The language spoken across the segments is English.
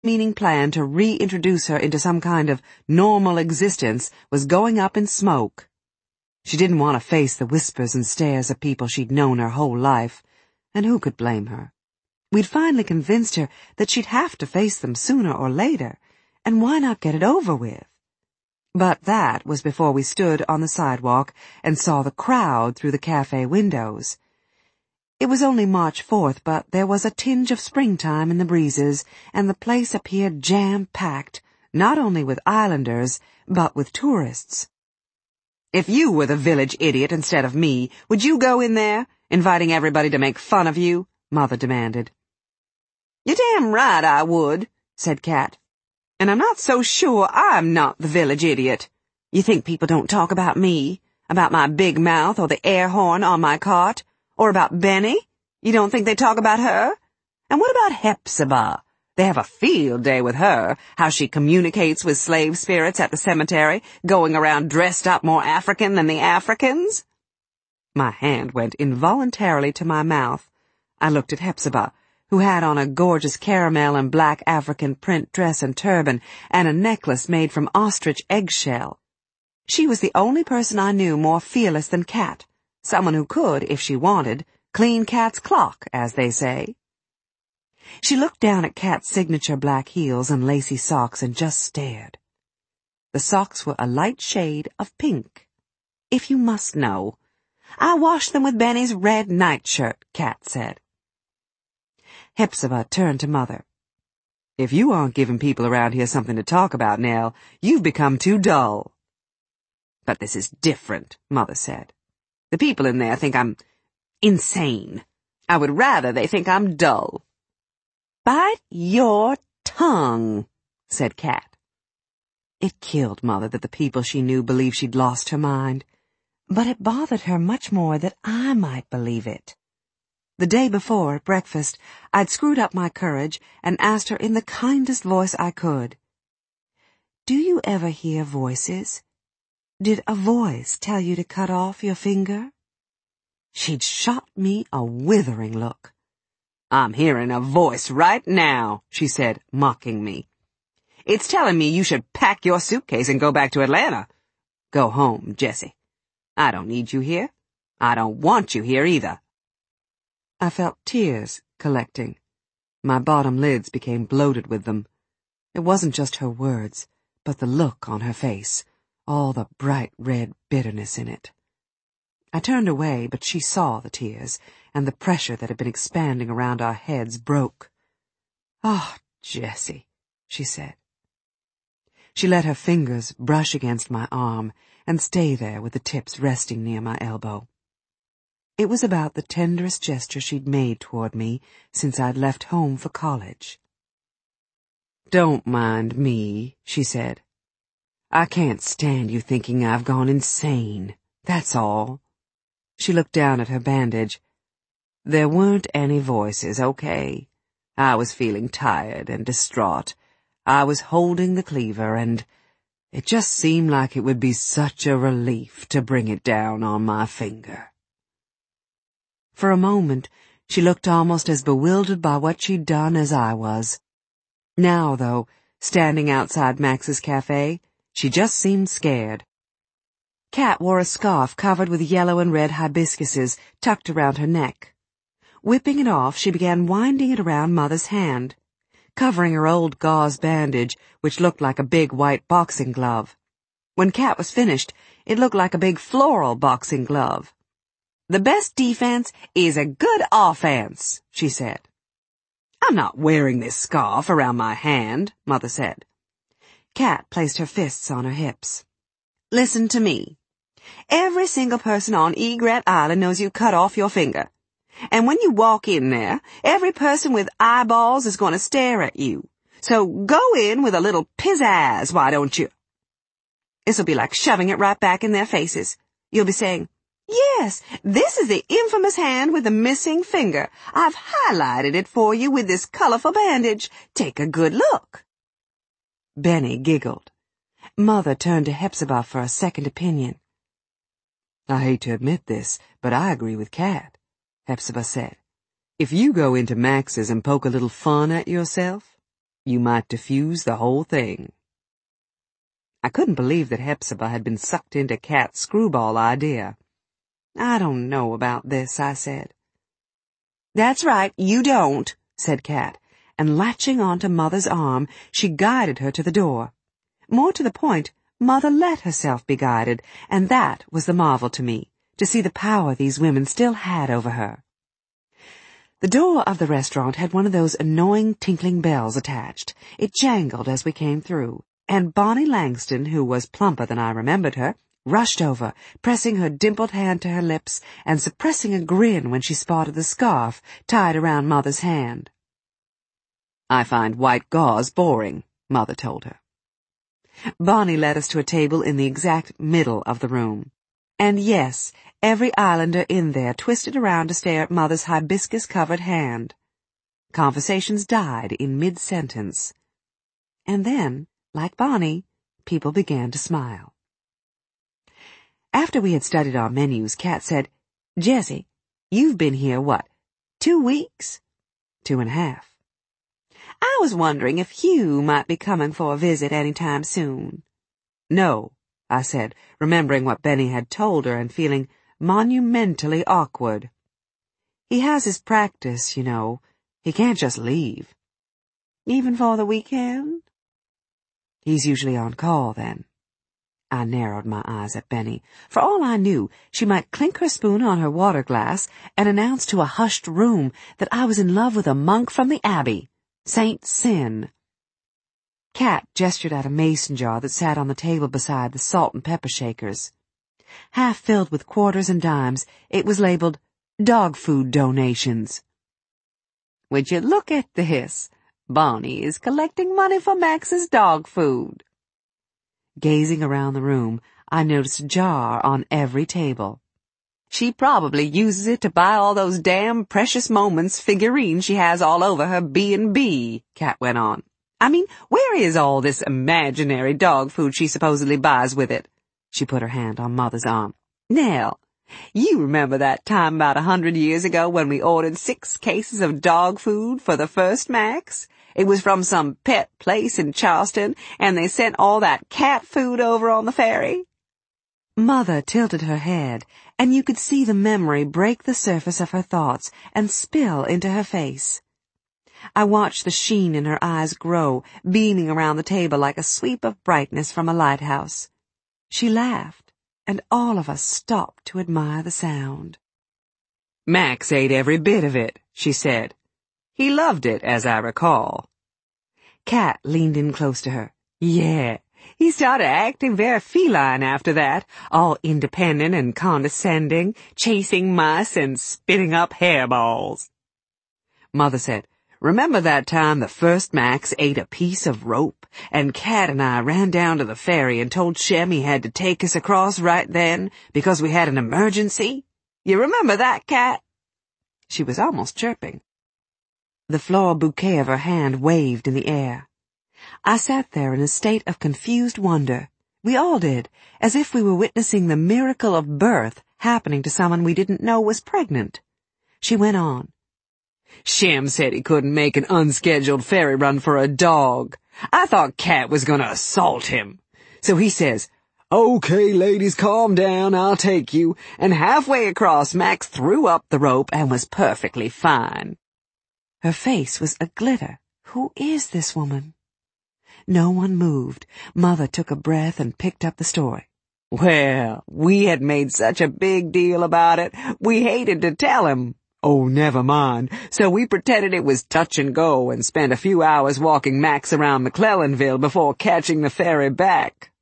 meaning plan to reintroduce her into some kind of normal existence was going up in smoke. She didn't want to face the whispers and stares of people she'd known her whole life, and who could blame her? We'd finally convinced her that she'd have to face them sooner or later, and why not get it over with? But that was before we stood on the sidewalk and saw the crowd through the cafe windows. It was only March 4th, but there was a tinge of springtime in the breezes, and the place appeared jam-packed, not only with islanders, but with tourists. "If you were the village idiot instead of me, would you go in there, inviting everybody to make fun of you?" Mother demanded. "You're damn right I would," said Kat. "And I'm not so sure I'm not the village idiot. You think people don't talk about me, about my big mouth or the air horn on my cart? Or about Benny? You don't think they talk about her? And what about Hepzibah? They have a field day with her, how she communicates with slave spirits at the cemetery, going around dressed up more African than the Africans." My hand went involuntarily to my mouth. I looked at Hepzibah, who had on a gorgeous caramel and black African print dress and turban, and a necklace made from ostrich eggshell. She was the only person I knew more fearless than Kat. Someone who could, if she wanted, clean Kat's clock, as they say. She looked down at Kat's signature black heels and lacy socks and just stared. The socks were a light shade of pink. "If you must know, I washed them with Benny's red nightshirt," Kat said. Hepzibah turned to Mother. "If you aren't giving people around here something to talk about, Nell, you've become too dull." "But this is different," Mother said. "The people in there think I'm insane. I would rather they think I'm dull." "Bite your tongue," said Kat. It killed Mother that the people she knew believed she'd lost her mind, but it bothered her much more that I might believe it. The day before, at breakfast, I'd screwed up my courage and asked her in the kindest voice I could, "Do you ever hear voices? Did a voice tell you to cut off your finger?" She'd shot me a withering look. "I'm hearing a voice right now," she said, mocking me. "It's telling me you should pack your suitcase and go back to Atlanta. Go home, Jessie. I don't need you here. I don't want you here either." I felt tears collecting. My bottom lids became bloated with them. It wasn't just her words, but the look on her face, all the bright red bitterness in it. I turned away, but she saw the tears, and the pressure that had been expanding around our heads broke. "Oh, Jessie," she said. She let her fingers brush against my arm and stay there with the tips resting near my elbow. It was about the tenderest gesture she'd made toward me since I'd left home for college. "Don't mind me," she said. "I can't stand you thinking I've gone insane. That's all." She looked down at her bandage. "There weren't any voices, okay? I was feeling tired and distraught. I was holding the cleaver, and it just seemed like it would be such a relief to bring it down on my finger." For a moment, she looked almost as bewildered by what she'd done as I was. Now, though, standing outside Max's cafe, she just seemed scared. Kat wore a scarf covered with yellow and red hibiscuses tucked around her neck. Whipping it off, she began winding it around Mother's hand, covering her old gauze bandage, which looked like a big white boxing glove. When Kat was finished, it looked like a big floral boxing glove. "The best defense is a good offense," she said. "I'm not wearing this scarf around my hand," Mother said. Kat placed her fists on her hips. "Listen to me. Every single person on Egret Island knows you cut off your finger. And when you walk in there, every person with eyeballs is going to stare at you. So go in with a little pizzazz, why don't you? This'll be like shoving it right back in their faces. You'll be saying, 'Yes, this is the infamous hand with the missing finger. I've highlighted it for you with this colorful bandage. Take a good look.'" Benny giggled. Mother turned to Hepzibah for a second opinion. "I hate to admit this, but I agree with Kat," Hepzibah said. "If you go into Max's and poke a little fun at yourself, You might diffuse the whole thing." I couldn't believe that Hepzibah had been sucked into Kat's screwball idea. "I don't know about this," I said. "That's right, you don't," said Kat, and latching onto Mother's arm, she guided her to the door. More to the point, Mother let herself be guided, and that was the marvel to me, to see the power these women still had over her. The door of the restaurant had one of those annoying tinkling bells attached. It jangled as we came through, and Bonnie Langston, who was plumper than I remembered her, rushed over, pressing her dimpled hand to her lips and suppressing a grin when she spotted the scarf tied around Mother's hand. "I find white gauze boring," Mother told her. Bonnie led us to a table in the exact middle of the room. And yes, every islander in there twisted around to stare at Mother's hibiscus-covered hand. Conversations died in mid-sentence. And then, like Bonnie, people began to smile. After we had studied our menus, Kat said, "Jessie, you've been here, what, 2 weeks?" 2.5. "I was wondering if Hugh might be coming for a visit any time soon." "No," I said, remembering what Benny had told her and feeling monumentally awkward. "He has his practice, you know. He can't just leave." "Even for the weekend?" "He's usually on call then." I narrowed my eyes at Benny. For all I knew, she might clink her spoon on her water glass and announce to a hushed room that I was in love with a monk from the Abbey, Saint Sin. Kat gestured at a mason jar that sat on the table beside the salt and pepper shakers. Half filled with quarters and dimes, it was labeled "Dog Food Donations." "Would you look at this? Bonnie is collecting money for Max's dog food." Gazing around the room, I noticed a jar on every table. "She probably uses it to buy all those damn Precious Moments figurines she has all over her B&B, Kat went on. "I mean, where is all this imaginary dog food she supposedly buys with it?" She put her hand on Mother's arm. "Nell, you remember that time about 100 years ago when we ordered 6 cases of dog food for the first Max? It was from some pet place in Charleston, and they sent all that cat food over on the ferry." Mother tilted her head, and you could see the memory break the surface of her thoughts and spill into her face. I watched the sheen in her eyes grow, beaming around the table like a sweep of brightness from a lighthouse. She laughed, and all of us stopped to admire the sound. "Max ate every bit of it," she said. "He loved it, as I recall." Kat leaned in close to her. "Yeah, he started acting very feline after that, all independent and condescending, chasing mice and spitting up hairballs." Mother said, "Remember that time the first Max ate a piece of rope, and Kat and I ran down to the ferry and told Shem he had to take us across right then because we had an emergency? You remember that, Kat?" She was almost chirping. The floral bouquet of her hand waved in the air. I sat there in a state of confused wonder. We all did, as if we were witnessing the miracle of birth happening to someone we didn't know was pregnant. She went on. "Shem said he couldn't make an unscheduled ferry run for a dog. I thought Kat was going to assault him. So he says, 'Okay, ladies, calm down, I'll take you,' and halfway across Max threw up the rope and was perfectly fine." Her face was a-glitter. Who is this woman? No one moved. Mother took a breath and picked up the story. "Well, we had made such a big deal about it, we hated to tell him. Oh, never mind. So we pretended it was touch and go and spent a few hours walking Max around McClellanville before catching the ferry back."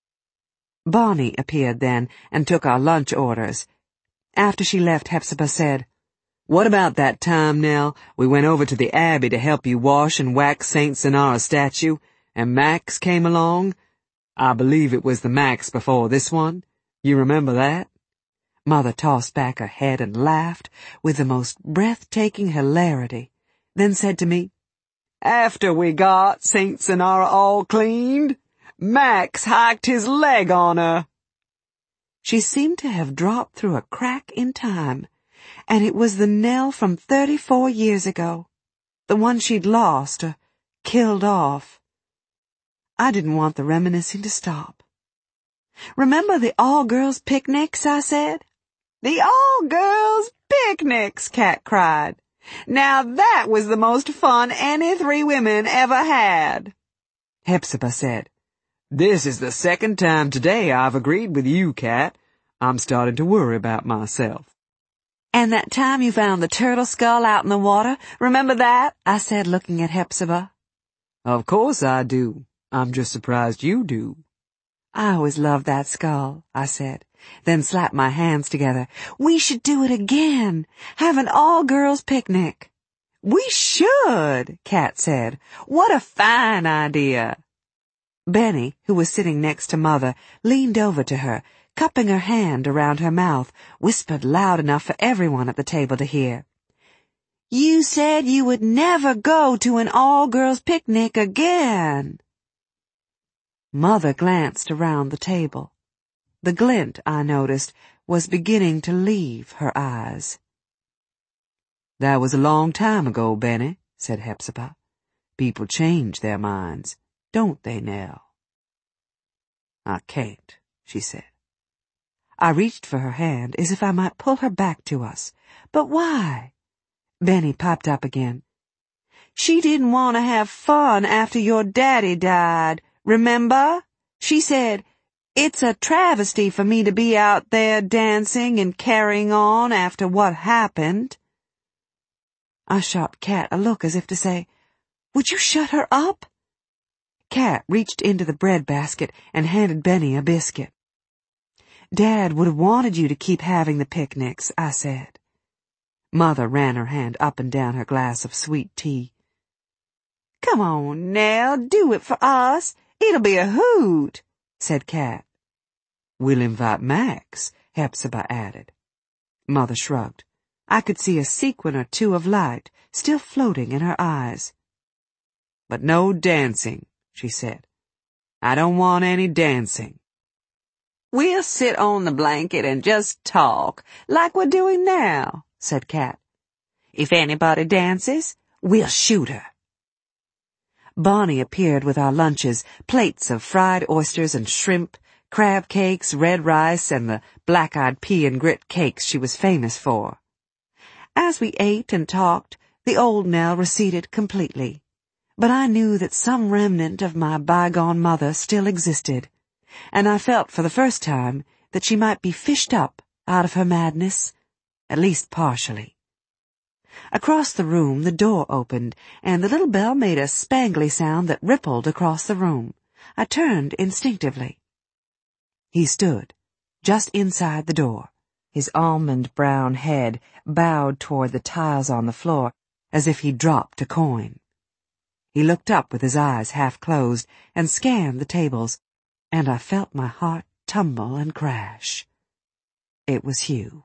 Bonnie appeared then and took our lunch orders. After she left, Hepzibah said, "What about that time, Nell, we went over to the Abbey to help you wash and wax Saint Sonara's statue, and Max came along? I believe it was the Max before this one. You remember that?" Mother tossed back her head and laughed with the most breathtaking hilarity, then said to me, "After we got Saint Sonara all cleaned, Max hiked his leg on her." She seemed to have dropped through a crack in time, and it was the Nell from 34 years ago, the one she'd lost or killed off. I didn't want the reminiscing to stop. "Remember the all-girls picnics?" I said. "The all-girls picnics," Kat cried. "Now that was the most fun any three women ever had." Hepzibah said, "This is the second time today I've agreed with you, Kat. I'm starting to worry about myself." "And that time you found the turtle skull out in the water, remember that?" I said, looking at Hepzibah. "Of course I do. I'm just surprised you do." "I always loved that skull," I said, then slapped my hands together. "We should do it again. Have an all-girls picnic." "We should," Kat said. "What a fine idea." Benny, who was sitting next to Mother, leaned over to her, cupping her hand around her mouth, whispered loud enough for everyone at the table to hear. "You said you would never go to an all-girls picnic again." Mother glanced around the table. The glint, I noticed, was beginning to leave her eyes. "That was a long time ago, Benny," said Hepzibah. "People change their minds, don't they, Nell?" "I can't," she said. I reached for her hand as if I might pull her back to us. "But why?" Benny piped up again. "She didn't want to have fun after your daddy died, remember? She said, 'It's a travesty for me to be out there dancing and carrying on after what happened.'" I shot Kat a look as if to say, "Would you shut her up?" Kat reached into the bread basket and handed Benny a biscuit. "Dad would have wanted you to keep having the picnics," I said. Mother ran her hand up and down her glass of sweet tea. "Come on, Nell, do it for us. It'll be a hoot," said Kat. "We'll invite Max," Hepzibah added. Mother shrugged. I could see a sequin or two of light still floating in her eyes. "But no dancing," she said. "I don't want any dancing." "We'll sit on the blanket and just talk, like we're doing now," said Kat. "If anybody dances, we'll shoot her." Bonnie appeared with our lunches, plates of fried oysters and shrimp, crab cakes, red rice, and the black-eyed pea and grit cakes she was famous for. As we ate and talked, the old Nell receded completely, but I knew that some remnant of my bygone mother still existed, and I felt for the first time that she might be fished up out of her madness, at least partially. Across the room the door opened, and the little bell made a spangly sound that rippled across the room. I turned instinctively. He stood, just inside the door, his almond-brown head bowed toward the tiles on the floor, as if he'd dropped a coin. He looked up with his eyes half closed and scanned the tables, and I felt my heart tumble and crash. It was Hugh.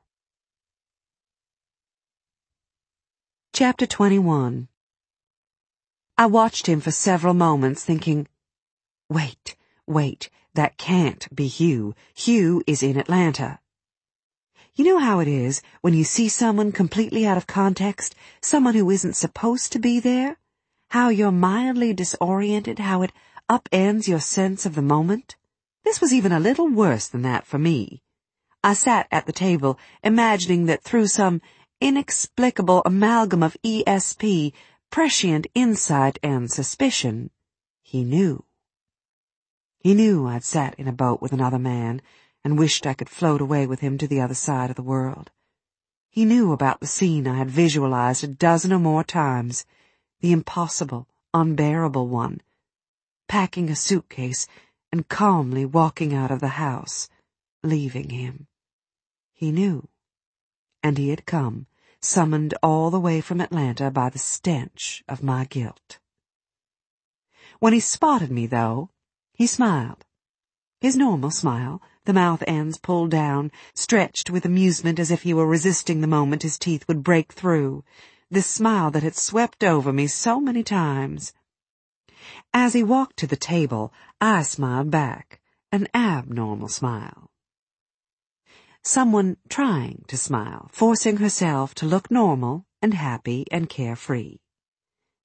Chapter 21. I watched him for several moments, thinking, Wait, that can't be Hugh. Hugh is in Atlanta. You know how it is when you see someone completely out of context, someone who isn't supposed to be there? How you're mildly disoriented, how it upends your sense of the moment? This was even a little worse than that for me. I sat at the table, imagining that through some inexplicable amalgam of ESP, prescient insight and suspicion, he knew. He knew I'd sat in a boat with another man and wished I could float away with him to the other side of the world. He knew about the scene I had visualized a dozen or more times, the impossible, unbearable one, packing a suitcase and calmly walking out of the house, leaving him. He knew. And he had come, summoned all the way from Atlanta by the stench of my guilt. When he spotted me, though, he smiled. His normal smile, the mouth ends pulled down, stretched with amusement as if he were resisting the moment his teeth would break through, this smile that had swept over me so many times. As he walked to the table, I smiled back, an abnormal smile. Someone trying to smile, forcing herself to look normal and happy and carefree.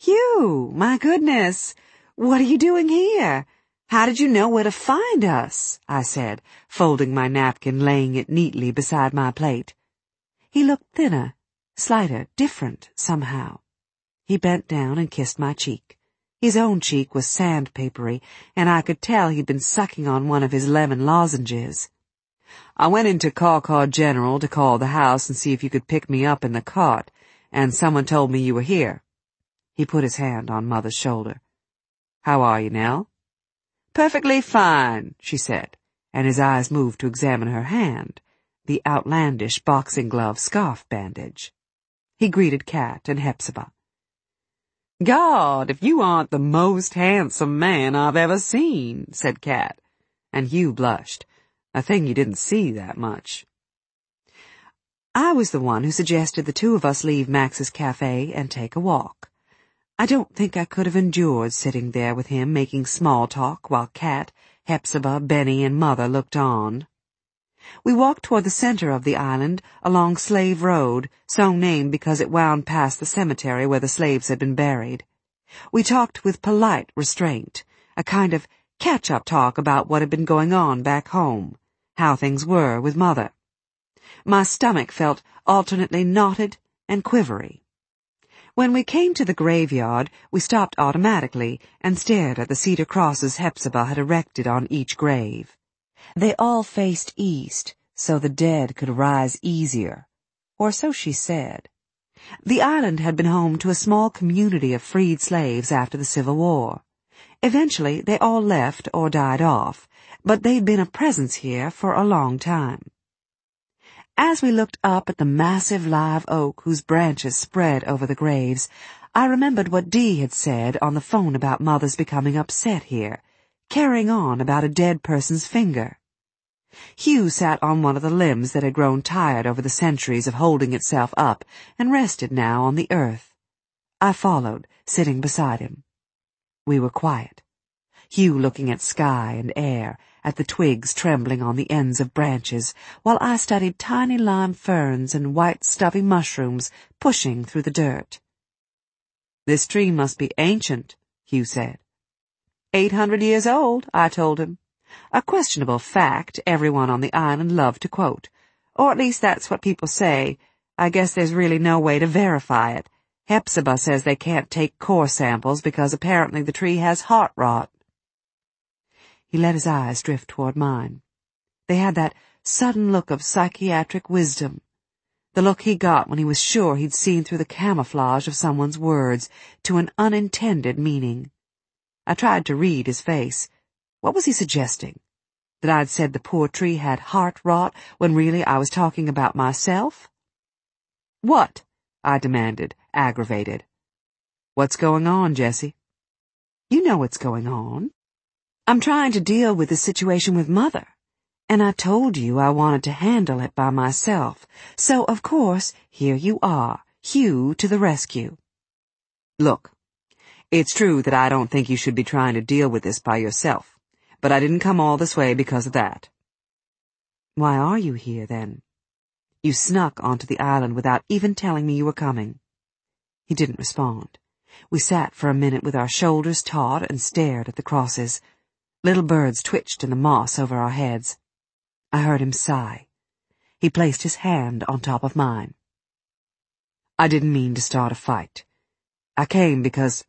Hugh, my goodness, what are you doing here? How did you know where to find us? I said, folding my napkin, laying it neatly beside my plate. He looked thinner, slighter, different, somehow. He bent down and kissed my cheek. His own cheek was sandpapery, and I could tell he'd been sucking on one of his lemon lozenges. I went into Caw General to call the house and see if you could pick me up in the cart, and someone told me you were here. He put his hand on Mother's shoulder. How are you, Nell? Perfectly fine, she said, and his eyes moved to examine her hand, the outlandish boxing glove scarf bandage. He greeted Kat and Hepzibah. God, if you aren't the most handsome man I've ever seen, said Kat, and Hugh blushed, a thing you didn't see that much. I was the one who suggested the two of us leave Max's cafe and take a walk. I don't think I could have endured sitting there with him making small talk while Kat, Hepzibah, Benny, and Mother looked on. We walked toward the center of the island along Slave Road, so named because it wound past the cemetery where the slaves had been buried. We talked with polite restraint, a kind of catch-up talk about what had been going on back home, how things were with Mother. My stomach felt alternately knotted and quivery. When we came to the graveyard, we stopped automatically and stared at the cedar crosses Hepzibah had erected on each grave. They all faced east, so the dead could rise easier, or so she said. The island had been home to a small community of freed slaves after the Civil War. Eventually, they all left or died off, but they'd been a presence here for a long time. As we looked up at the massive live oak whose branches spread over the graves, I remembered what Dee had said on the phone about Mother's becoming upset here, carrying on about a dead person's finger. Hugh sat on one of the limbs that had grown tired over the centuries of holding itself up and rested now on the earth. I followed, sitting beside him. We were quiet. Hugh looking at sky and air, at the twigs trembling on the ends of branches, while I studied tiny lime ferns and white stubby mushrooms pushing through the dirt. This tree must be ancient, Hugh said. 800 years old, I told him. A questionable fact everyone on the island loved to quote. Or at least that's what people say. I guess there's really no way to verify it. Hepzibah says they can't take core samples because apparently the tree has heart rot. He let his eyes drift toward mine. They had that sudden look of psychiatric wisdom, the look he got when he was sure he'd seen through the camouflage of someone's words to an unintended meaning. I tried to read his face. What was he suggesting? That I'd said the poor tree had heart rot when really I was talking about myself? What? I demanded, aggravated. What's going on, Jessie? You know what's going on. I'm trying to deal with the situation with Mother, and I told you I wanted to handle it by myself, so of course, here you are, Hugh to the rescue. Look, it's true that I don't think you should be trying to deal with this by yourself, but I didn't come all this way because of that. Why are you here, then? You snuck onto the island without even telling me you were coming. He didn't respond. We sat for a minute with our shoulders taut and stared at the crosses. Little birds twitched in the moss over our heads. I heard him sigh. He placed his hand on top of mine. I didn't mean to start a fight. I came because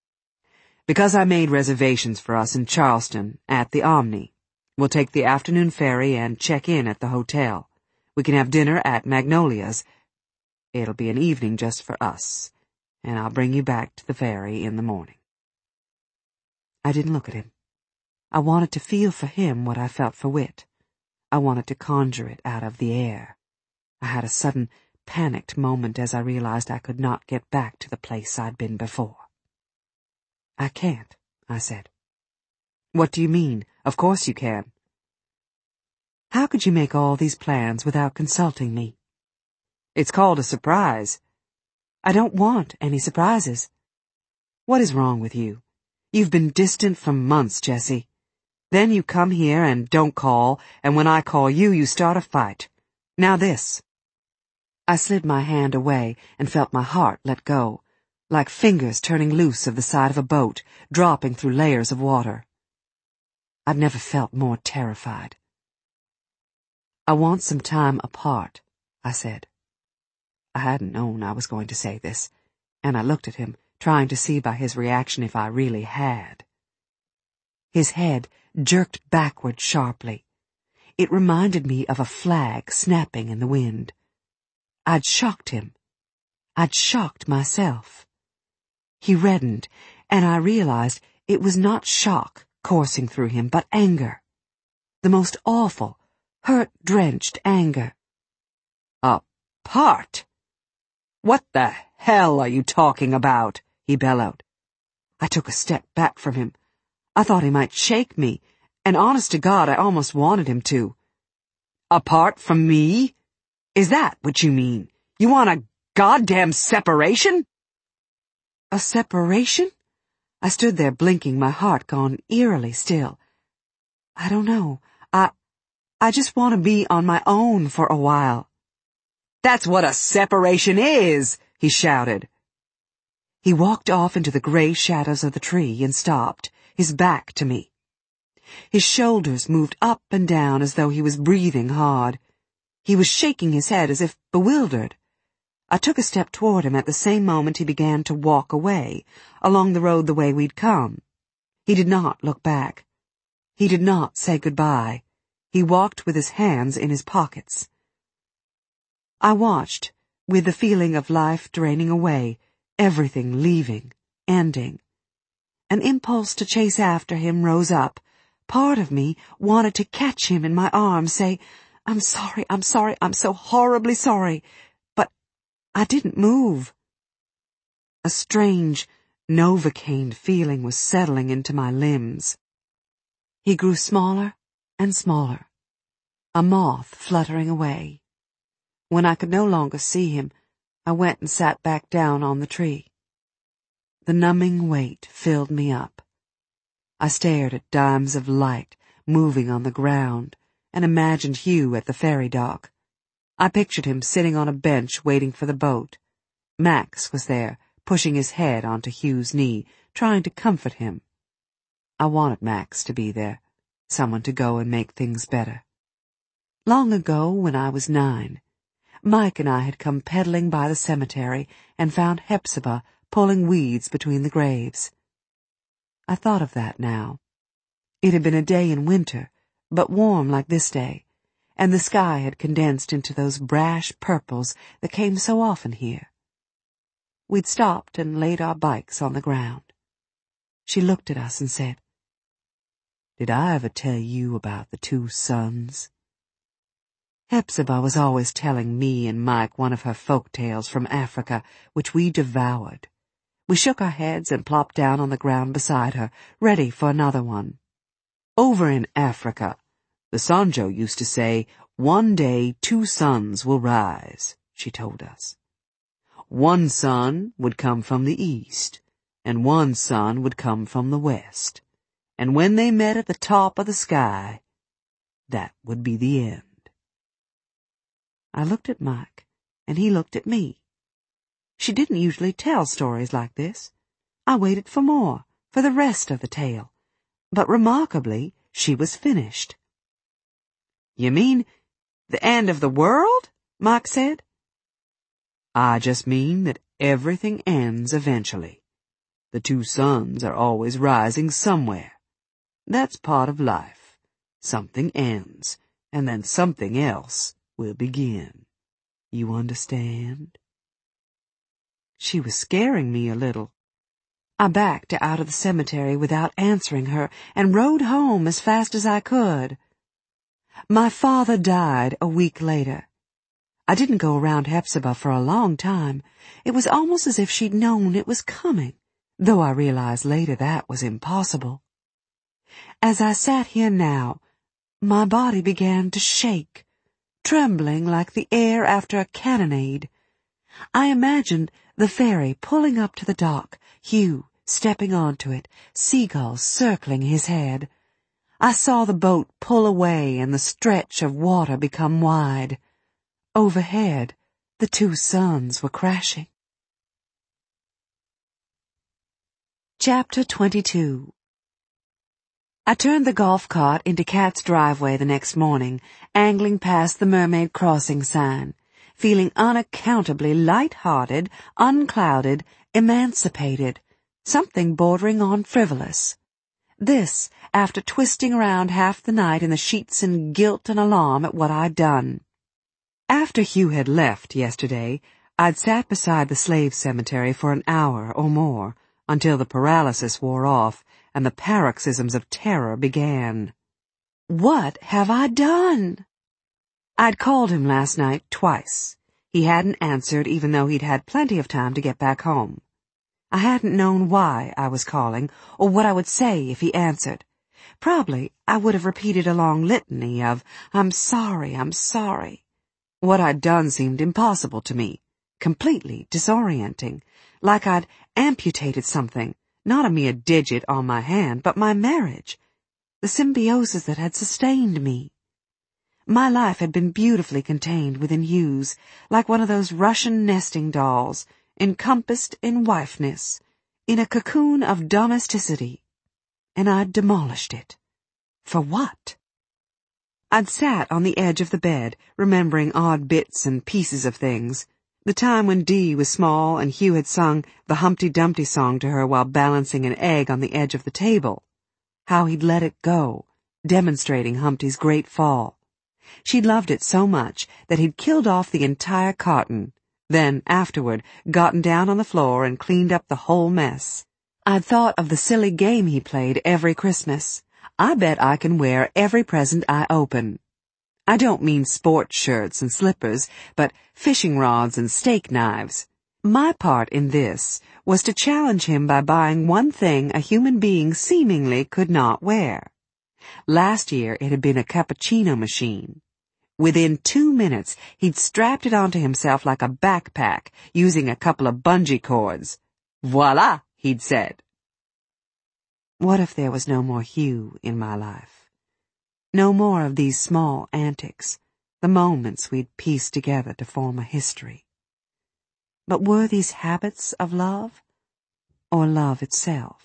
I made reservations for us in Charleston at the Omni. We'll take the afternoon ferry and check in at the hotel. We can have dinner at Magnolia's. It'll be an evening just for us, and I'll bring you back to the ferry in the morning. I didn't look at him. I wanted to feel for him what I felt for Whit. I wanted to conjure it out of the air. I had a sudden, panicked moment as I realized I could not get back to the place I'd been before. I can't, I said. What do you mean? Of course you can. How could you make all these plans without consulting me? It's called a surprise. I don't want any surprises. What is wrong with you? You've been distant for months, Jessie. Then you come here and don't call, and when I call you, you start a fight. Now this. I slid my hand away and felt my heart let go, like fingers turning loose of the side of a boat, dropping through layers of water. I'd never felt more terrified. "I want some time apart," I said. I hadn't known I was going to say this, and I looked at him, trying to see by his reaction if I really had. His head jerked backward sharply. It reminded me of a flag snapping in the wind. I'd shocked him. I'd shocked myself. He reddened, and I realized it was not shock coursing through him, but anger. The most awful, hurt-drenched anger. "Apart? What the hell are you talking about?" he bellowed. I took a step back from him. I thought he might shake me, and honest to God, I almost wanted him to. "Apart from me? Is that what you mean? You want a goddamn separation?" A separation? I stood there blinking, my heart gone eerily still. "I don't know. I just want to be on my own for a while." "That's what a separation is!" he shouted. He walked off into the gray shadows of the tree and stopped, his back to me. His shoulders moved up and down as though he was breathing hard. He was shaking his head as if bewildered. I took a step toward him. At the same moment he began to walk away, along the road the way we'd come. He did not look back. He did not say goodbye. He walked with his hands in his pockets. I watched, with the feeling of life draining away, everything leaving, ending. An impulse to chase after him rose up. Part of me wanted to catch him in my arms, say, I'm sorry, I'm so horribly sorry. But I didn't move. A strange, Novocaine feeling was settling into my limbs. He grew smaller and smaller, a moth fluttering away. When I could no longer see him, I went and sat back down on the tree. The numbing weight filled me up. I stared at dimes of light moving on the ground and imagined Hugh at the ferry dock. I pictured him sitting on a bench waiting for the boat. Max was there, pushing his head onto Hugh's knee, trying to comfort him. I wanted Max to be there, someone to go and make things better. Long ago, when I was 9, Mike and I had come pedaling by the cemetery and found Hepzibah pulling weeds between the graves. I thought of that now. It had been a day in winter, but warm like this day, and the sky had condensed into those brash purples that came so often here. We'd stopped and laid our bikes on the ground. She looked at us and said, "Did I ever tell you about the 2 sons?" Hepzibah was always telling me and Mike one of her folk tales from Africa, which we devoured. We shook our heads and plopped down on the ground beside her, ready for another one. "Over in Africa, the Sanjo used to say, 'One day 2 sons will rise,'" she told us. "One son would come from the east, and one son would come from the west, and when they met at the top of the sky, that would be the end." I looked at Mike, and he looked at me. She didn't usually tell stories like this. I waited for more, for the rest of the tale. But remarkably, she was finished. "You mean the end of the world?" Mike said. "I just mean that everything ends eventually. The 2 sons are always rising somewhere. That's part of life. Something ends, and then something else will begin. You understand?" She was scaring me a little. I backed out of the cemetery without answering her and rode home as fast as I could. My father died a week later. I didn't go around Hepzibah for a long time. It was almost as if she'd known it was coming, though I realized later that was impossible. As I sat here now, my body began to shake, trembling like the air after a cannonade. I imagined the ferry pulling up to the dock, Hugh stepping onto it, seagulls circling his head. I saw the boat pull away and the stretch of water become wide. Overhead, the 2 sons were crashing. Chapter 22. I turned the golf cart into Kat's driveway the next morning, angling past the Mermaid Crossing sign, feeling unaccountably light-hearted, unclouded, emancipated, something bordering on frivolous. This, after twisting around half the night in the sheets in guilt and alarm at what I'd done. After Hugh had left yesterday, I'd sat beside the slave cemetery for an hour or more, until the paralysis wore off and the paroxysms of terror began. What have I done? I'd called him last night twice. He hadn't answered even though he'd had plenty of time to get back home. I hadn't known why I was calling or what I would say if he answered. Probably I would have repeated a long litany of, I'm sorry, I'm sorry. What I'd done seemed impossible to me, completely disorienting, like I'd amputated something, not a mere digit on my hand, but my marriage, the symbiosis that had sustained me. My life had been beautifully contained within Hugh's, like one of those Russian nesting dolls, encompassed in wifeness, in a cocoon of domesticity, and I'd demolished it. For what? I'd sat on the edge of the bed, remembering odd bits and pieces of things. The time when Dee was small and Hugh had sung the Humpty Dumpty song to her while balancing an egg on the edge of the table. How he'd let it go, demonstrating Humpty's great fall. She'd loved it so much that he'd killed off the entire carton, then, afterward, gotten down on the floor and cleaned up the whole mess. I'd thought of the silly game he played every Christmas. I bet I can wear every present I open. I don't mean sports shirts and slippers, but fishing rods and steak knives. My part in this was to challenge him by buying one thing a human being seemingly could not wear. Last year it had been a cappuccino machine. Within 2 minutes he'd strapped it onto himself like a backpack, using a couple of bungee cords. Voila, he'd said. What if there was no more Hugh in my life? No more of these small antics, the moments we'd pieced together to form a history. But were these habits of love, or love itself?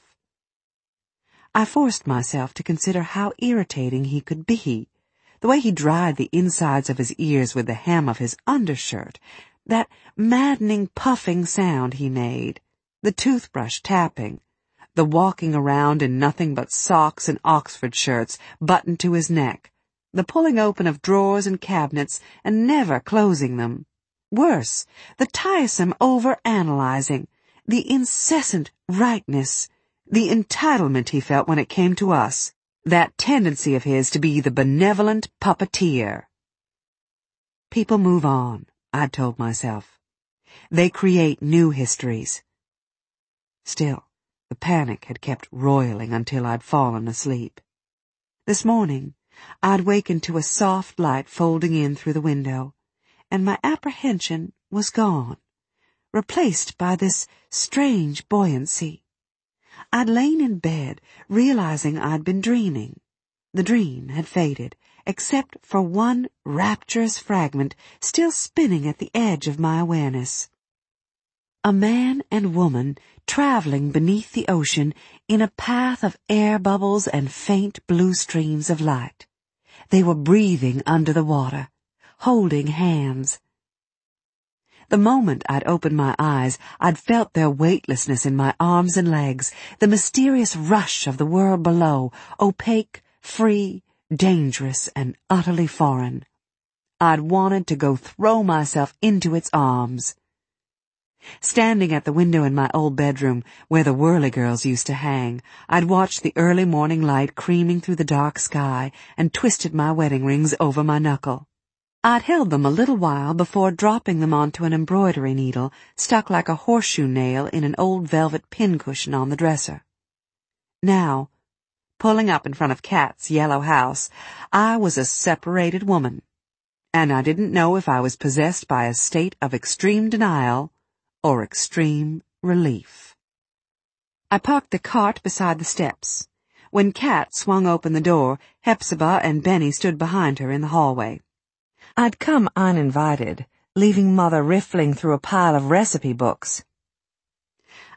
I forced myself to consider how irritating he could be, the way he dried the insides of his ears with the hem of his undershirt, that maddening puffing sound he made, the toothbrush tapping, the walking around in nothing but socks and Oxford shirts buttoned to his neck, the pulling open of drawers and cabinets and never closing them. Worse, the tiresome over-analyzing, the incessant rightness, the entitlement he felt when it came to us, that tendency of his to be the benevolent puppeteer. People move on, I'd told myself. They create new histories. Still, the panic had kept roiling until I'd fallen asleep. This morning, I'd wakened to a soft light folding in through the window, and my apprehension was gone, replaced by this strange buoyancy. I'd lain in bed, realizing I'd been dreaming. The dream had faded, except for one rapturous fragment still spinning at the edge of my awareness. A man and woman traveling beneath the ocean in a path of air bubbles and faint blue streams of light. They were breathing under the water, holding hands. The moment I'd opened my eyes, I'd felt their weightlessness in my arms and legs, the mysterious rush of the world below, opaque, free, dangerous, and utterly foreign. I'd wanted to go throw myself into its arms. Standing at the window in my old bedroom, where the Whirligirls used to hang, I'd watched the early morning light creaming through the dark sky and twisted my wedding rings over my knuckle. I'd held them a little while before dropping them onto an embroidery needle stuck like a horseshoe nail in an old velvet pincushion on the dresser. Now, pulling up in front of Kat's yellow house, I was a separated woman, and I didn't know if I was possessed by a state of extreme denial or extreme relief. I parked the cart beside the steps. When Kat swung open the door, Hepzibah and Benny stood behind her in the hallway. I'd come uninvited, leaving Mother riffling through a pile of recipe books.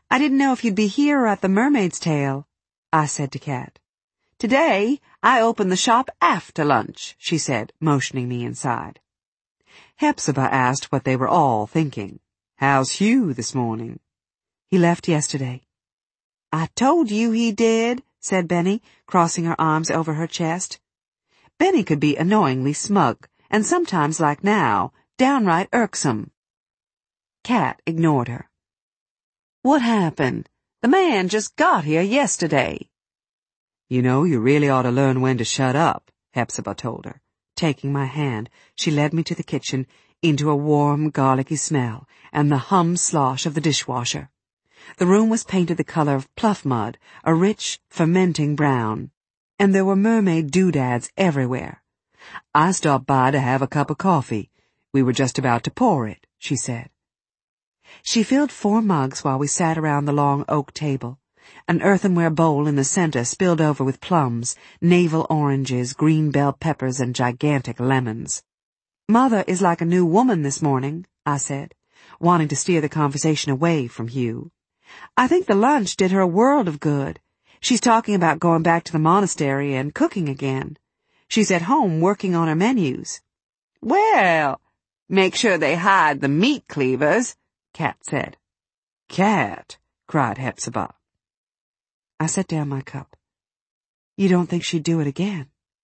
I didn't know if you'd be here or at the Mermaid's Tail, I said to Kat. Today, I opened the shop after lunch, she said, motioning me inside. Hepzibah asked what they were all thinking. How's Hugh this morning? He left yesterday. I told you he did, said Benny, crossing her arms over her chest. Benny could be annoyingly smug, and sometimes, like now, downright irksome. Kat ignored her. What happened? The man just got here yesterday. You know, you really ought to learn when to shut up, Hepzibah told her. Taking my hand, she led me to the kitchen, into a warm, garlicky smell, and the hum-slosh of the dishwasher. The room was painted the color of pluff mud, a rich, fermenting brown, and there were mermaid doodads everywhere. I stopped by to have a cup of coffee. We were just about to pour it, she said. She filled 4 mugs while we sat around the long oak table. An earthenware bowl in the center spilled over with plums, navel oranges, green bell peppers, and gigantic lemons. Mother is like a new woman this morning, I said, wanting to steer the conversation away from Hugh. I think the lunch did her a world of good. She's talking about going back to the monastery and cooking again. She's at home working on her menus. Well, make sure they hide the meat cleavers, Kat said. Kat, cried Hepzibah. I set down my cup. You don't think she'd do it again?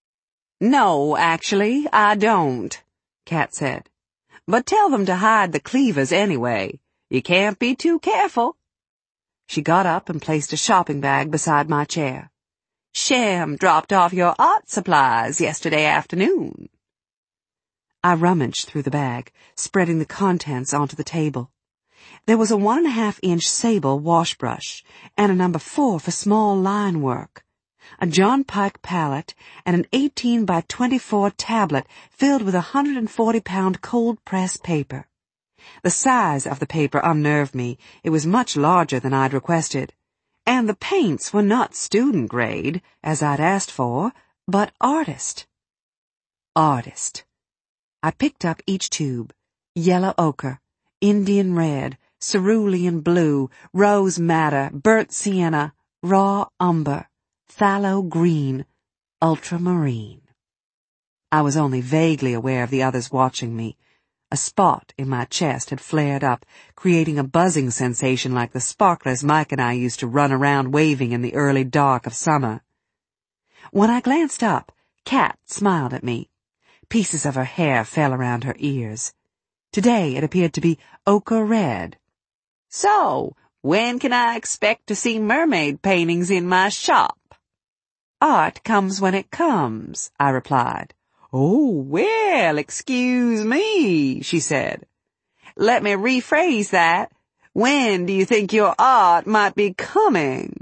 No, actually, I don't, Kat said. But tell them to hide the cleavers anyway. You can't be too careful. She got up and placed a shopping bag beside my chair. Shem dropped off your art supplies yesterday afternoon. I rummaged through the bag, spreading the contents onto the table. There was a 1.5-inch sable wash brush and a number 4 for small line work, a John Pike palette, and an 18 by 24 tablet filled with 140-pound cold-press paper. The size of the paper unnerved me. It was much larger than I'd requested. And the paints were not student grade, as I'd asked for, but artist. Artist. I picked up each tube. Yellow ochre, Indian red, cerulean blue, rose madder, burnt sienna, raw umber, phthalo green, ultramarine. I was only vaguely aware of the others watching me. A spot in my chest had flared up, creating a buzzing sensation like the sparklers Mike and I used to run around waving in the early dark of summer. When I glanced up, Kat smiled at me. Pieces of her hair fell around her ears. Today it appeared to be ochre red. So, when can I expect to see mermaid paintings in my shop? Art comes when it comes, I replied. Oh, well, excuse me, she said. Let me rephrase that. When do you think your art might be coming?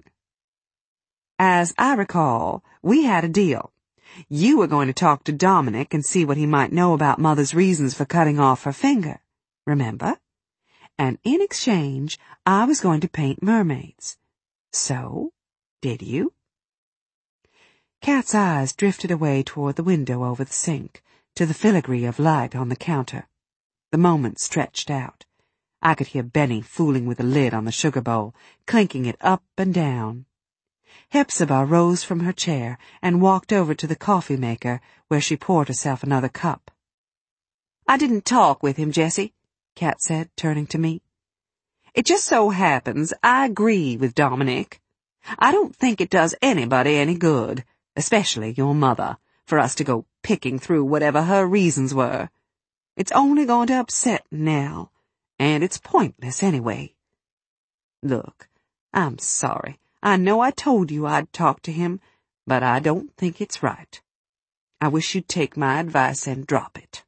As I recall, we had a deal. You were going to talk to Dominic and see what he might know about Mother's reasons for cutting off her finger. Remember? And in exchange, I was going to paint mermaids. So, did you? Kat's eyes drifted away toward the window over the sink, to the filigree of light on the counter. The moment stretched out. I could hear Benny fooling with the lid on the sugar bowl, clinking it up and down. Hepzibah rose from her chair and walked over to the coffee maker, where she poured herself another cup. I didn't talk with him, Jessie, Kat said, turning to me. It just so happens I agree with Dominic. I don't think it does anybody any good, especially your mother, for us to go picking through whatever her reasons were. It's only going to upset Nell, and it's pointless anyway. Look, I'm sorry. I know I told you I'd talk to him, but I don't think it's right. I wish you'd take my advice and drop it.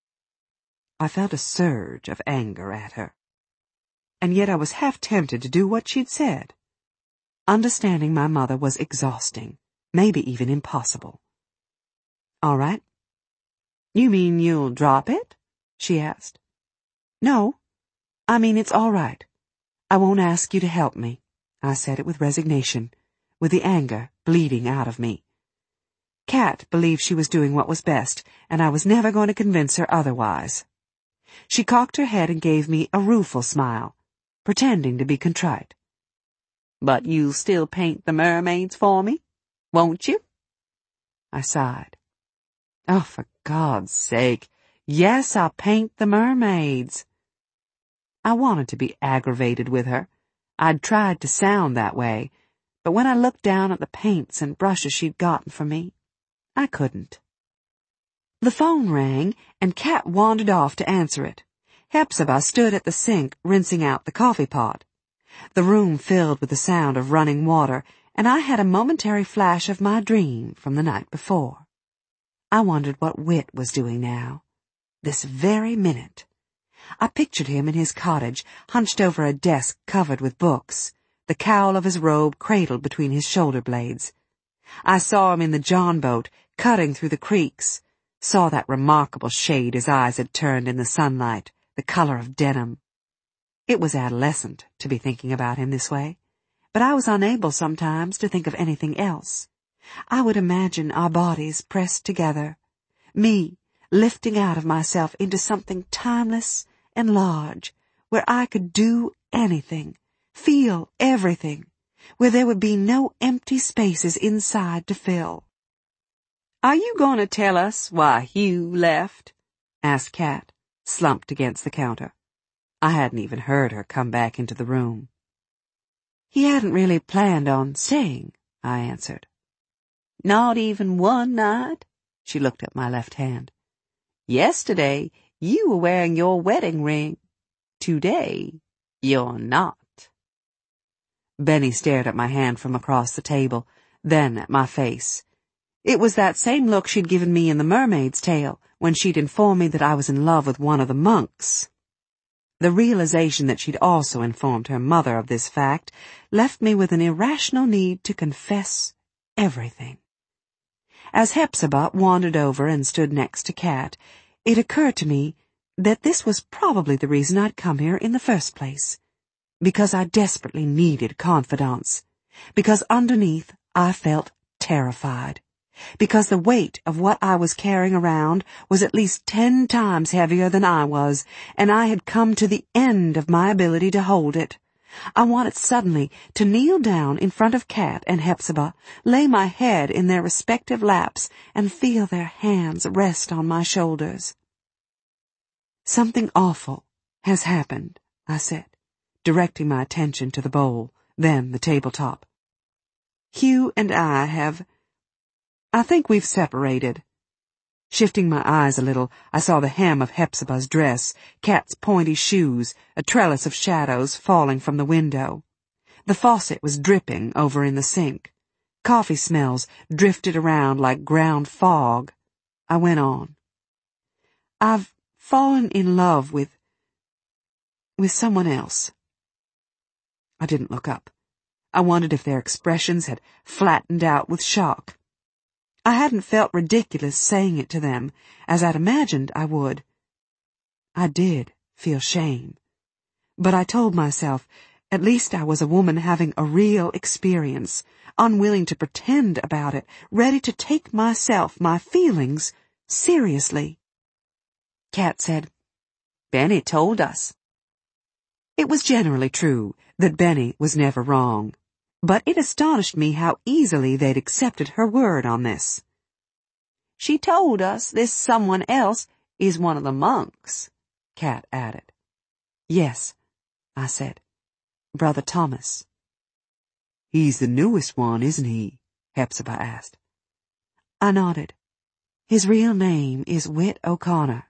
I felt a surge of anger at her, and yet I was half tempted to do what she'd said. Understanding my mother was exhausting, maybe even impossible. All right. You mean you'll drop it? She asked. No, I mean it's all right. I won't ask you to help me. I said it with resignation, with the anger bleeding out of me. Kat believed she was doing what was best, and I was never going to convince her otherwise. She cocked her head and gave me a rueful smile, pretending to be contrite. But you'll still paint the mermaids for me, won't you? I sighed. Oh, for God's sake, yes, I'll paint the mermaids. I wanted to be aggravated with her. I'd tried to sound that way, but when I looked down at the paints and brushes she'd gotten for me, I couldn't. The phone rang, and Kat wandered off to answer it. Hepzibah stood at the sink, rinsing out the coffee pot. The room filled with the sound of running water, and I had a momentary flash of my dream from the night before. I wondered what Whit was doing now, this very minute. I pictured him in his cottage, hunched over a desk covered with books, the cowl of his robe cradled between his shoulder blades. I saw him in the John boat, cutting through the creeks, saw that remarkable shade his eyes had turned in the sunlight, the color of denim. It was adolescent to be thinking about him this way, but I was unable sometimes to think of anything else. I would imagine our bodies pressed together, me lifting out of myself into something timeless and large, where I could do anything, feel everything, where there would be no empty spaces inside to fill. "Are you going to tell us why Hugh left?" asked Kat, slumped against the counter. I hadn't even heard her come back into the room. "He hadn't really planned on staying," I answered. "Not even one night?" She looked at my left hand. "Yesterday, you were wearing your wedding ring. Today, you're not." Benny stared at my hand from across the table, then at my face. It was that same look she'd given me in The Mermaid's Tale, when she'd informed me that I was in love with one of the monks. The realization that she'd also informed her mother of this fact left me with an irrational need to confess everything. As Hepzibah wandered over and stood next to Kat, it occurred to me that this was probably the reason I'd come here in the first place. Because I desperately needed confidants. Because underneath I felt terrified. Because the weight of what I was carrying around was at least 10 times heavier than I was, and I had come to the end of my ability to hold it. I wanted suddenly to kneel down in front of Kat and Hepzibah, lay my head in their respective laps, and feel their hands rest on my shoulders. "Something awful has happened," I said, directing my attention to the bowl, then the tabletop. "Hugh and I think we've separated." Shifting my eyes a little, I saw the hem of Hepzibah's dress, Kat's pointy shoes, a trellis of shadows falling from the window. The faucet was dripping over in the sink. Coffee smells drifted around like ground fog. I went on. "I've fallen in love with someone else." I didn't look up. I wondered if their expressions had flattened out with shock. I hadn't felt ridiculous saying it to them, as I'd imagined I would. I did feel shame. But I told myself, at least I was a woman having a real experience, unwilling to pretend about it, ready to take myself, my feelings, seriously. Kat said, "Benny told us." It was generally true that Benny was never wrong, but it astonished me how easily they'd accepted her word on this. "She told us this someone else is one of the monks," Kat added. "Yes," I said. "Brother Thomas." "He's the newest one, isn't he?" Hepzibah asked. I nodded. "His real name is Whit O'Connor."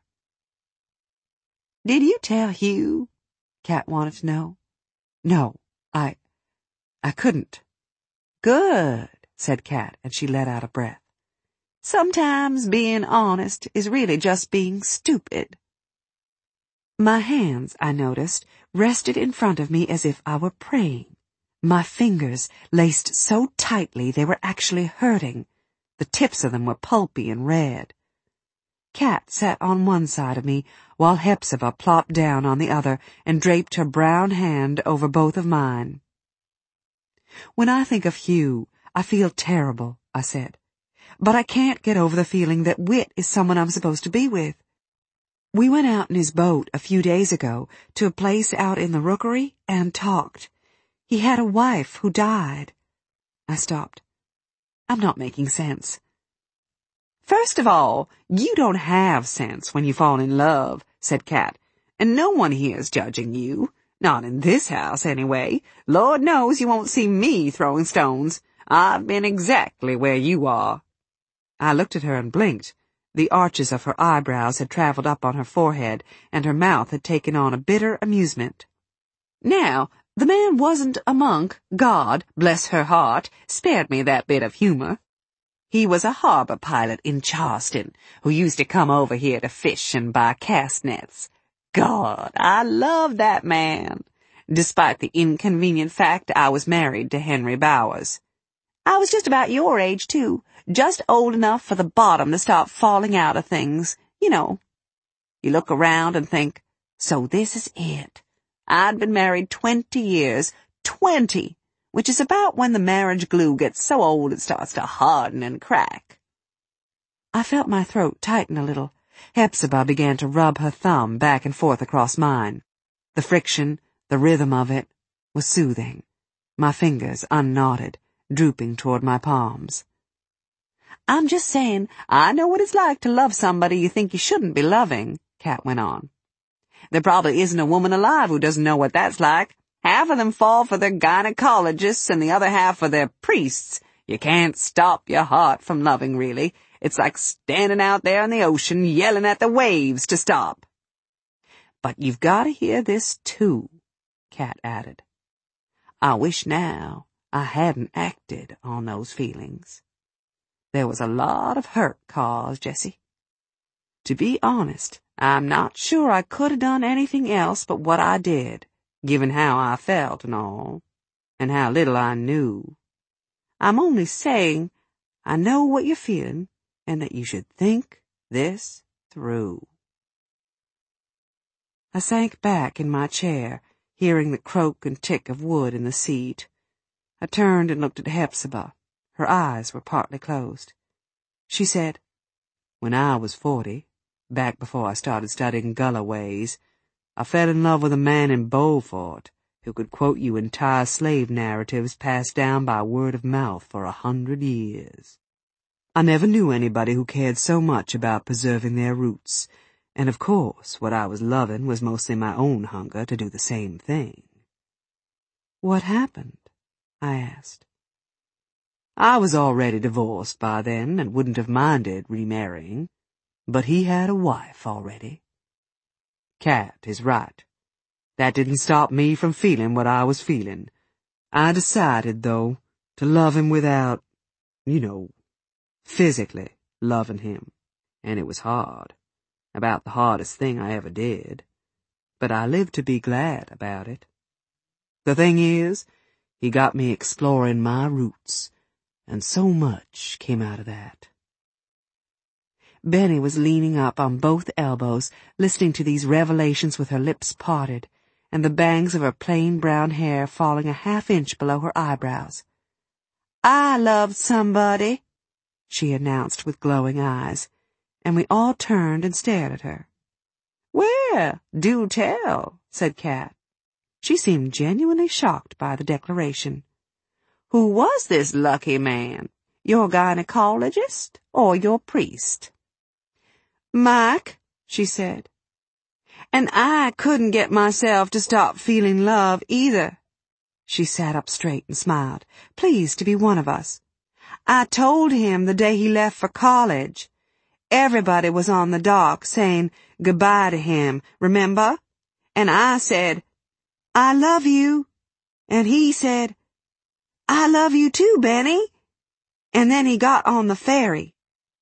"Did you tell Hugh?" Kat wanted to know. "No, I couldn't." "Good," said Kat, and she let out a breath. "Sometimes being honest is really just being stupid." My hands, I noticed, rested in front of me as if I were praying. My fingers laced so tightly they were actually hurting. The tips of them were pulpy and red. Kat sat on one side of me, while Hepzibah plopped down on the other and draped her brown hand over both of mine. "When I think of Hugh, I feel terrible," I said. "But I can't get over the feeling that Whit is someone I'm supposed to be with. We went out in his boat a few days ago to a place out in the rookery and talked. He had a wife who died. I stopped. I'm not making sense. First of all, you don't have sense when you fall in love, said Kat, and no one here is judging you. Not in this house, anyway. Lord knows you won't see me throwing stones. I've been exactly where you are. I looked at her and blinked. The arches of her eyebrows had traveled up on her forehead, and her mouth had taken on a bitter amusement. Now, the man wasn't a monk. God, bless her heart, spared me that bit of humor. He was a harbor pilot in Charleston, who used to come over here to fish and buy cast nets. God, I love that man, despite the inconvenient fact I was married to Henry Bowers. I was just about your age, too, just old enough for the bottom to stop falling out of things, you know. You look around and think, so this is it. I'd been married 20 years, 20, which is about when the marriage glue gets so old it starts to harden and crack. I felt my throat tighten a little. Hepzibah began to rub her thumb back and forth across mine. The friction, the rhythm of it, was soothing. My fingers unknotted, drooping toward my palms. I'm just saying, I know what it's like to love somebody you think you shouldn't be loving, Kat went on. There probably isn't a woman alive who doesn't know what that's like. Half of them fall for their gynecologists and the other half for their priests. You can't stop your heart from loving, really. It's like standing out there in the ocean yelling at the waves to stop. But you've got to hear this, too, Kat added. I wish now I hadn't acted on those feelings. There was a lot of hurt caused, Jessie. To be honest, I'm not sure I could have done anything else but what I did, given how I felt and all, and how little I knew. I'm only saying I know what you're feeling, and that you should think this through. I sank back in my chair, hearing the croak and tick of wood in the seat. I turned and looked at Hepzibah. Her eyes were partly closed. She said, When I was 40, back before I started studying Gullah ways, I fell in love with a man in Beaufort who could quote you entire slave narratives passed down by word of mouth for 100 years. I never knew anybody who cared so much about preserving their roots, and of course what I was loving was mostly my own hunger to do the same thing. What happened? I asked. I was already divorced by then and wouldn't have minded remarrying, but he had a wife already. Kat is right. That didn't stop me from feeling what I was feeling. I decided, though, to love him without, physically loving him, and it was hard, about the hardest thing I ever did, but I lived to be glad about it. The thing is, he got me exploring my roots, and so much came out of that. Benny was leaning up on both elbows, listening to these revelations with her lips parted, and the bangs of her plain brown hair falling a half-inch below her eyebrows. I loved somebody, she announced with glowing eyes, and we all turned and stared at her. Well, do tell, said Kat. She seemed genuinely shocked by the declaration. Who was this lucky man? Your gynecologist or your priest? Mike, she said. And I couldn't get myself to stop feeling love either. She sat up straight and smiled, pleased to be one of us. I told him the day he left for college. Everybody was on the dock saying goodbye to him, remember? And I said, I love you. And he said, I love you too, Benny. And then he got on the ferry.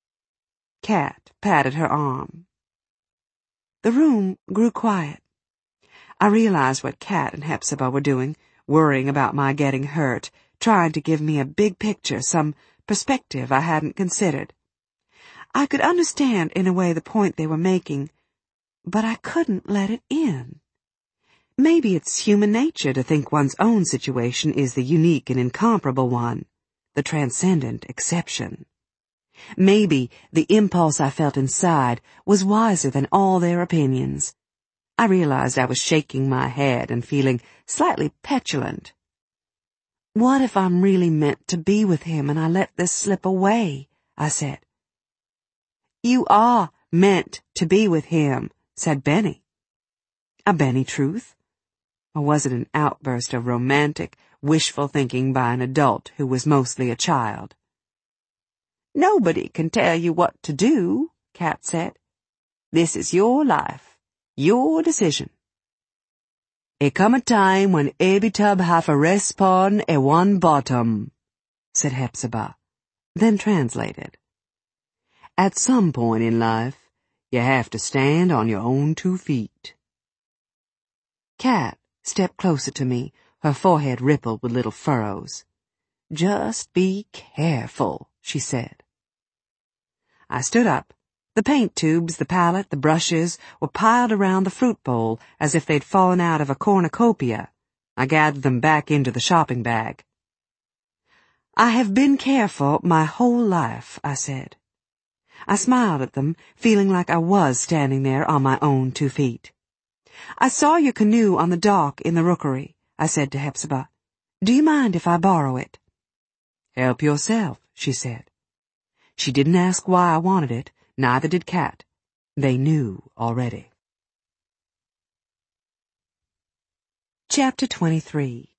Kat patted her arm. The room grew quiet. I realized what Kat and Hepzibah were doing, worrying about my getting hurt, trying to give me a big picture, some perspective I hadn't considered. I could understand in a way the point they were making, but I couldn't let it in. Maybe it's human nature to think one's own situation is the unique and incomparable one, the transcendent exception. Maybe the impulse I felt inside was wiser than all their opinions. I realized I was shaking my head and feeling slightly petulant. What if I'm really meant to be with him and I let this slip away? I said. You are meant to be with him, said Benny. A Benny truth? Or was it an outburst of romantic, wishful thinking by an adult who was mostly a child? Nobody can tell you what to do, Cat said. This is your life, your decision. "E come a time when every tub have a respawn e one bottom," said Hepzibah, then translated. At some point in life, you have to stand on your own 2 feet. Cat stepped closer to me, her forehead rippled with little furrows. Just be careful, she said. I stood up. The paint tubes, the palette, the brushes were piled around the fruit bowl as if they'd fallen out of a cornucopia. I gathered them back into the shopping bag. I have been careful my whole life, I said. I smiled at them, feeling like I was standing there on my own 2 feet. I saw your canoe on the dock in the rookery, I said to Hepzibah. Do you mind if I borrow it? Help yourself, she said. She didn't ask why I wanted it, neither did Cat. They knew already. Chapter 23.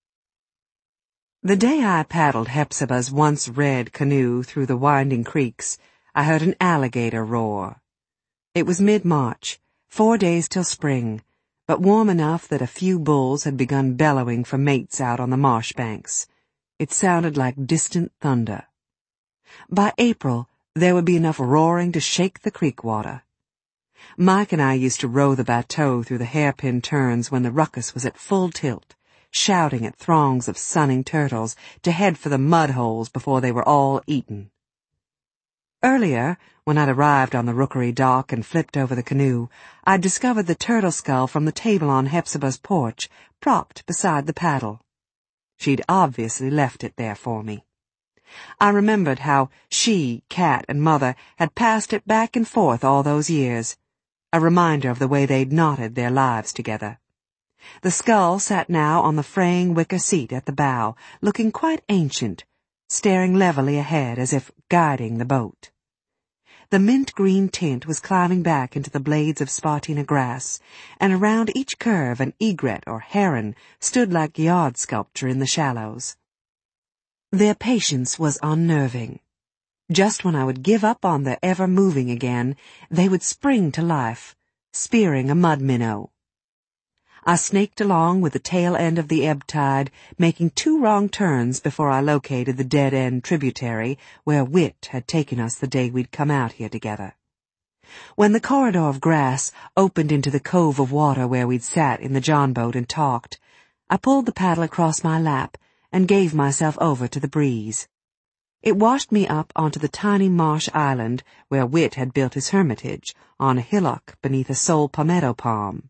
The day I paddled Hepzibah's once red canoe through the winding creeks, I heard an alligator roar. It was mid-March, 4 days till spring, but warm enough that a few bulls had begun bellowing for mates out on the marsh banks. It sounded like distant thunder. By April, there would be enough roaring to shake the creek water. Mike and I used to row the bateau through the hairpin turns when the ruckus was at full tilt, shouting at throngs of sunning turtles to head for the mud holes before they were all eaten. Earlier, when I'd arrived on the rookery dock and flipped over the canoe, I'd discovered the turtle skull from the table on Hepzibah's porch, propped beside the paddle. She'd obviously left it there for me. I remembered how she, Cat, and Mother had passed it back and forth all those years, a reminder of the way they'd knotted their lives together. The skull sat now on the fraying wicker seat at the bow, looking quite ancient, staring levelly ahead as if guiding the boat. The mint-green tint was climbing back into the blades of Spartina grass, and around each curve an egret or heron stood like yard sculpture in the shallows. Their patience was unnerving. Just when I would give up on their ever-moving again, they would spring to life, spearing a mud minnow. I snaked along with the tail end of the ebb tide, making 2 wrong turns before I located the dead-end tributary where Whit had taken us the day we'd come out here together. When the corridor of grass opened into the cove of water where we'd sat in the John boat and talked, I pulled the paddle across my lap and gave myself over to the breeze. It washed me up onto the tiny marsh island where Whit had built his hermitage, on a hillock beneath a sole palmetto palm.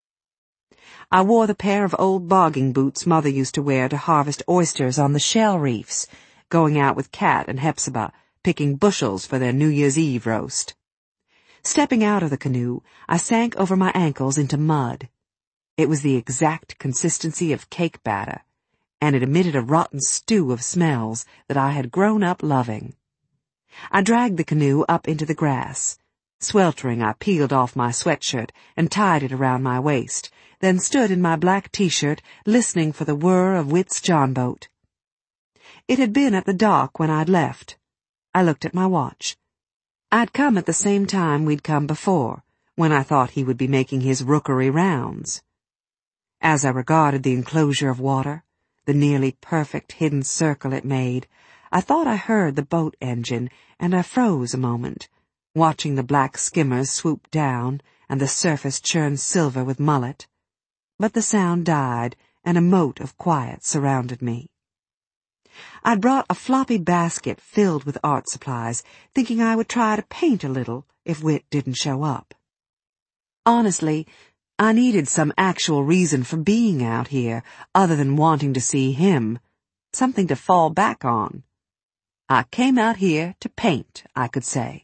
I wore the pair of old bogging boots Mother used to wear to harvest oysters on the shell reefs, going out with Cat and Hepzibah, picking bushels for their New Year's Eve roast. Stepping out of the canoe, I sank over my ankles into mud. It was the exact consistency of cake batter, and it emitted a rotten stew of smells that I had grown up loving. I dragged the canoe up into the grass. Sweltering, I peeled off my sweatshirt and tied it around my waist, then stood in my black t-shirt listening for the whir of Whit's John boat. It had been at the dock when I'd left. I looked at my watch. I'd come at the same time we'd come before, when I thought he would be making his rookery rounds. As I regarded the enclosure of water, the nearly perfect hidden circle it made, I thought I heard the boat engine, and I froze a moment, watching the black skimmers swoop down and the surface churn silver with mullet. But the sound died, and a moat of quiet surrounded me. I'd brought a floppy basket filled with art supplies, thinking I would try to paint a little if Whit didn't show up. Honestly, I needed some actual reason for being out here, other than wanting to see him, something to fall back on. I came out here to paint, I could say.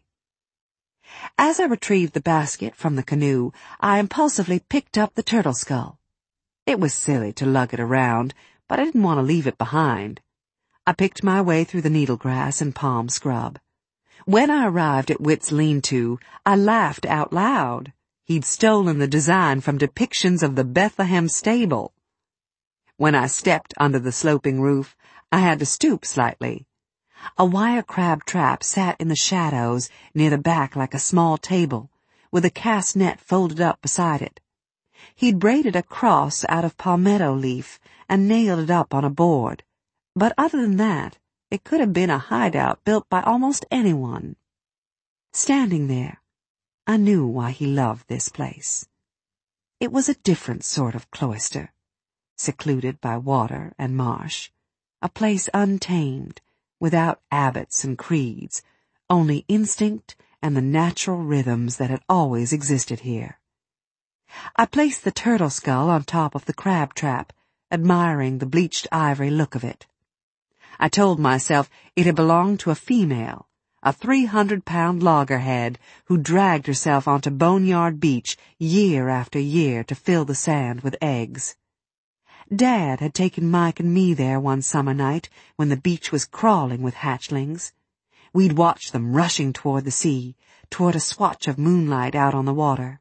As I retrieved the basket from the canoe, I impulsively picked up the turtle skull. It was silly to lug it around, but I didn't want to leave it behind. I picked my way through the needlegrass and palm scrub. When I arrived at Whit's lean-to, I laughed out loud. He'd stolen the design from depictions of the Bethlehem stable. When I stepped under the sloping roof, I had to stoop slightly. A wire crab trap sat in the shadows near the back like a small table, with a cast net folded up beside it. He'd braided a cross out of palmetto leaf and nailed it up on a board, but other than that, it could have been a hideout built by almost anyone. Standing there, I knew why he loved this place. It was a different sort of cloister, secluded by water and marsh, a place untamed, without abbots and creeds, only instinct and the natural rhythms that had always existed here. I placed the turtle skull on top of the crab trap, admiring the bleached ivory look of it. I told myself it had belonged to a female, a 300-pound loggerhead who dragged herself onto Boneyard Beach year after year to fill the sand with eggs. Dad had taken Mike and me there one summer night when the beach was crawling with hatchlings. We'd watch them rushing toward the sea, toward a swatch of moonlight out on the water.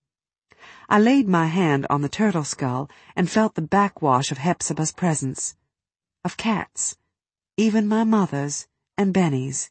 I laid my hand on the turtle skull and felt the backwash of Hepzibah's presence, of Kat's, even my mother's and Benny's.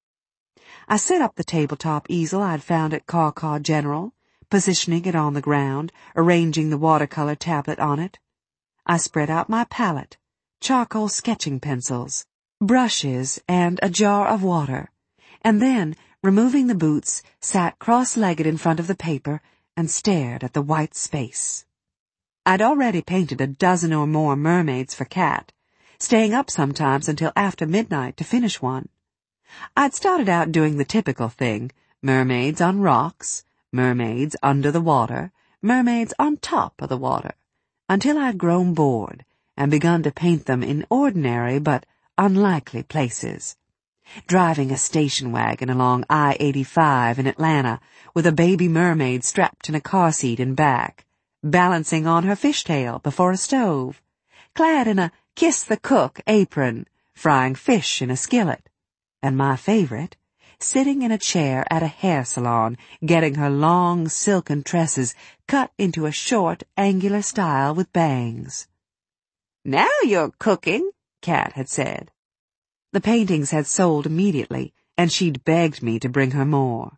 I set up the tabletop easel I'd found at Caw Caw General, positioning it on the ground, arranging the watercolor tablet on it. I spread out my palette, charcoal sketching pencils, brushes, and a jar of water, and then, removing the boots, sat cross-legged in front of the paper and stared at the white space. I'd already painted a dozen or more mermaids for Kat, staying up sometimes until after midnight to finish one. I'd started out doing the typical thing, mermaids on rocks, mermaids under the water, mermaids on top of the water, until I'd grown bored and begun to paint them in ordinary but unlikely places. Driving a station wagon along I-85 in Atlanta with a baby mermaid strapped in a car seat in back, balancing on her fishtail before a stove, clad in a kiss the cook apron, frying fish in a skillet, and my favorite, sitting in a chair at a hair salon, getting her long silken tresses cut into a short, angular style with bangs. "Now you're cooking," Kat had said. The paintings had sold immediately, and she'd begged me to bring her more.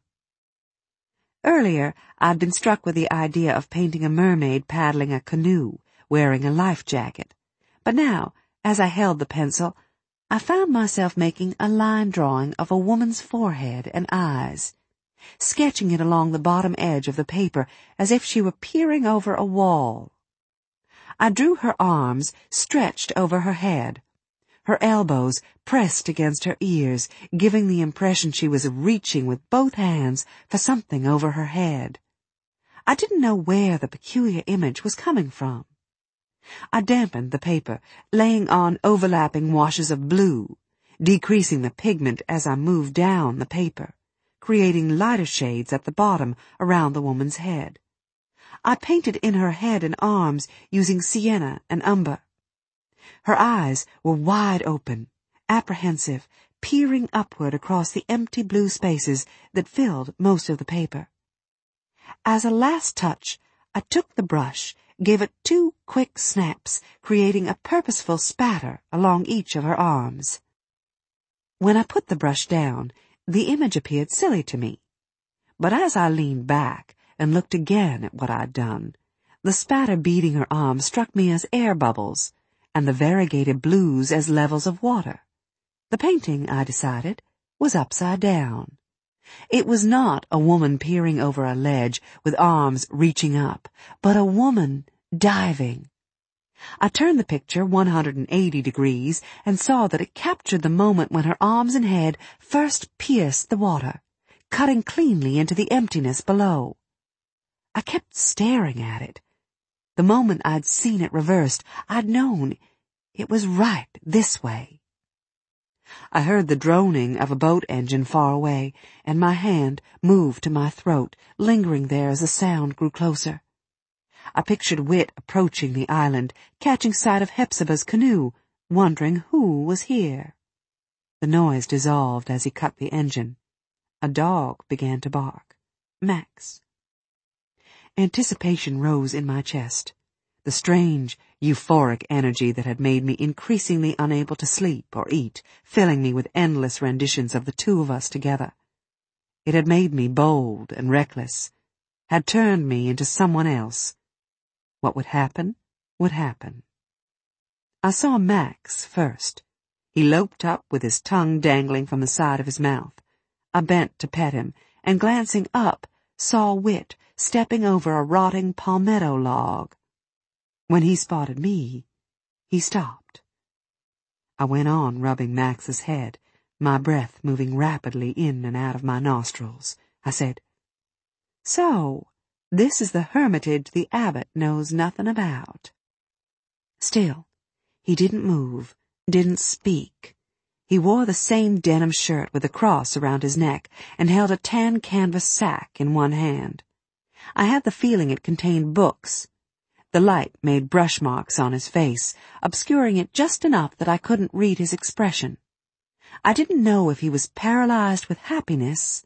Earlier, I'd been struck with the idea of painting a mermaid paddling a canoe, wearing a life jacket. But now, as I held the pencil, I found myself making a line drawing of a woman's forehead and eyes, sketching it along the bottom edge of the paper as if she were peering over a wall. I drew her arms stretched over her head, her elbows pressed against her ears, giving the impression she was reaching with both hands for something over her head. I didn't know where the peculiar image was coming from. I dampened the paper, laying on overlapping washes of blue, decreasing the pigment as I moved down the paper, creating lighter shades at the bottom around the woman's head. I painted in her head and arms using sienna and umber. Her eyes were wide open, apprehensive, peering upward across the empty blue spaces that filled most of the paper. As a last touch, I took the brush, gave it 2 quick snaps, creating a purposeful spatter along each of her arms. When I put the brush down, the image appeared silly to me. But as I leaned back and looked again at what I'd done, the spatter beading her arms struck me as air bubbles, and the variegated blues as levels of water. The painting, I decided, was upside down. It was not a woman peering over a ledge with arms reaching up, but a woman diving. I turned the picture 180 degrees and saw that it captured the moment when her arms and head first pierced the water, cutting cleanly into the emptiness below. I kept staring at it. The moment I'd seen it reversed, I'd known it was right this way. I heard the droning of a boat engine far away, and my hand moved to my throat, lingering there as the sound grew closer. I pictured Whit approaching the island, catching sight of Hepzibah's canoe, wondering who was here. The noise dissolved as he cut the engine. A dog began to bark. Max. Anticipation rose in my chest. The strange, euphoric energy that had made me increasingly unable to sleep or eat, filling me with endless renditions of the two of us together. It had made me bold and reckless, had turned me into someone else. What would happen, would happen. I saw Max first. He loped up with his tongue dangling from the side of his mouth. I bent to pet him, and glancing up, saw Whit stepping over a rotting palmetto log. When he spotted me, he stopped. I went on rubbing Max's head, my breath moving rapidly in and out of my nostrils. I said, "So, this is the hermitage the abbot knows nothing about." Still, he didn't move, didn't speak. He wore the same denim shirt with a cross around his neck and held a tan canvas sack in one hand. I had the feeling it contained books. The light made brush marks on his face, obscuring it just enough that I couldn't read his expression. I didn't know if he was paralyzed with happiness